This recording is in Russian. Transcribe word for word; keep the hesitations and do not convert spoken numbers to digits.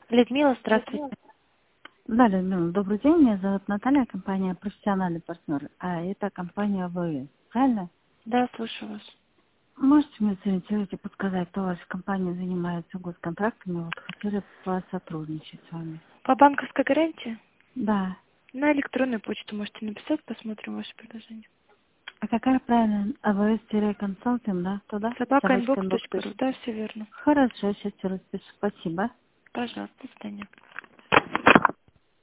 Людмила, здравствуйте. Да, Людмила, добрый день. Меня зовут Наталья, компания «Профессиональный партнер». А это компания ВВ. Правильно? Да, слушаю вас. Можете мне сориентировать и подсказать, кто в вашей компании занимается госконтрактами? Вот хотели посотрудничать с вами. По банковской гарантии? Да. На электронную почту можете написать, посмотрим ваше предложение. А какая правильно? АВС-консалтинг, да? Туда? собака Собачка инбокс инбокс. точка ру. Да, все верно. Хорошо, сейчас распишу. Спасибо. Пожалуйста, до свидания.